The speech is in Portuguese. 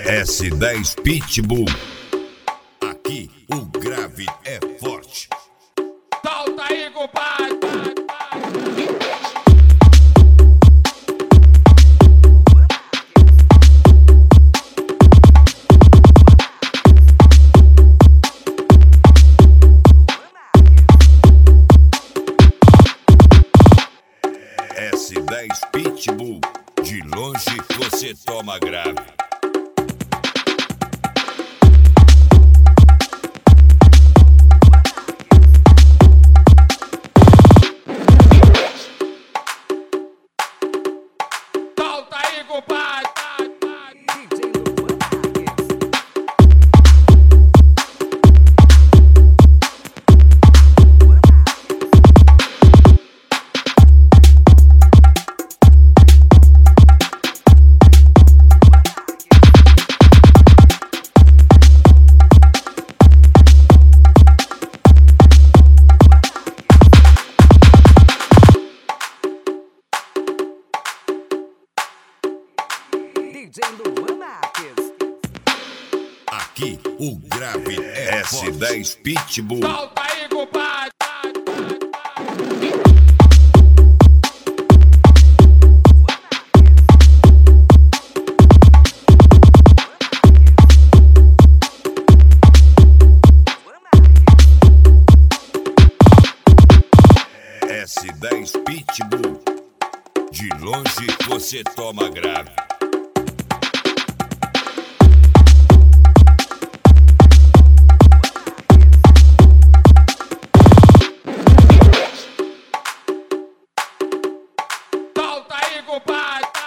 S10 Pitbull. Aqui o grave é forte. Solta aí, compadre. S10 Pitbull. De longe você toma grave. Solta aí, compadre. Aqui o grave é S10 Pitbull. Solta aí, compadre. S10 Pitbull. De longe você toma grave. Solta aí, compadre.